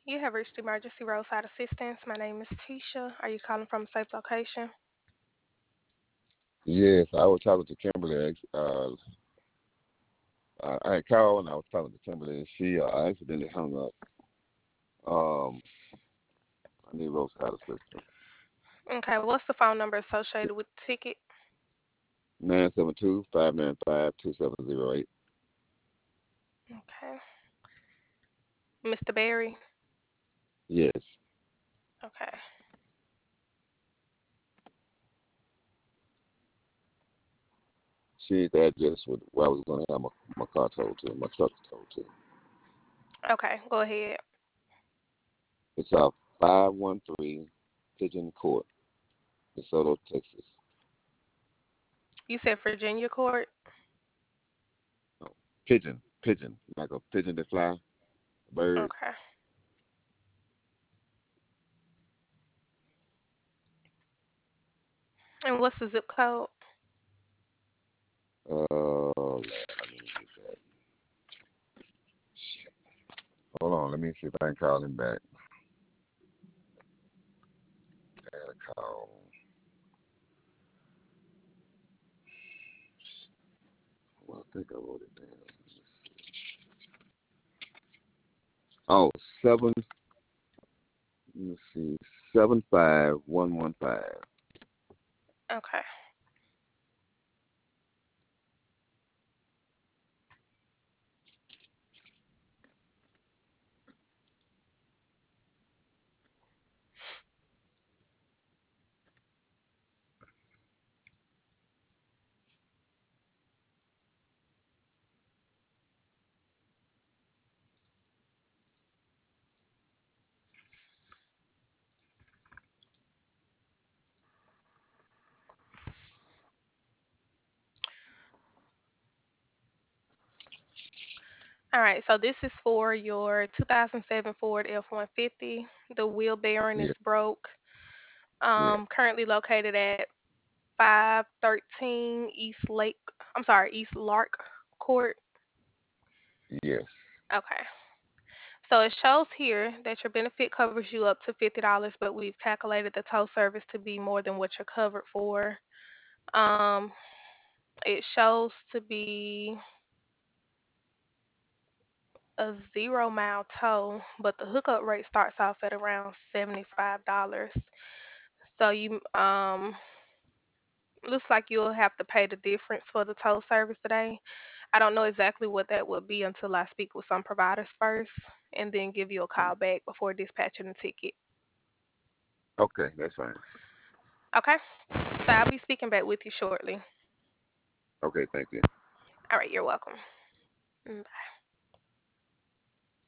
You have reached Emergency Roadside Assistance. My name is Tisha. Are you calling from a safe location? Yes, I was talking to Kimberly. I had called and I was talking to Kimberly, and she accidentally hung up. Um, I need roadside assistance. Okay, what's the phone number associated with the ticket? 972-595-2708. Okay. Mr. Barry? Yes, Okay. she needs the address with where I was going to have my car towed to, my truck towed to. Okay, go ahead. It's 513 Pigeon Court, DeSoto, Texas. You said Virginia Court? No, pigeon, like a pigeon that fly, a bird. Okay. And what's the zip code? Lord, I need to get that. Shit. Hold on, let me see if I can call him back. I got a call. Well, I think I wrote it down. Oh, seven. Let me see, 75115. Okay. All right, so this is for your 2007 Ford F-150. The wheel bearing Yeah, is broke. yeah, Currently located at 513 East Lark Court. yes. Okay. So it shows here that your benefit covers you up to $50, but we've calculated the tow service to be more than what you're covered for. Um, it shows to be a 0 mile tow, but the hookup rate starts off at around $75. So you looks like you'll have to pay the difference for the tow service today. I don't know exactly what that would be until I speak with some providers first and then give you a call back before dispatching the ticket. Okay, that's fine. Okay? So I'll be speaking back with you shortly. Okay, thank you. All right, you're welcome. Mm.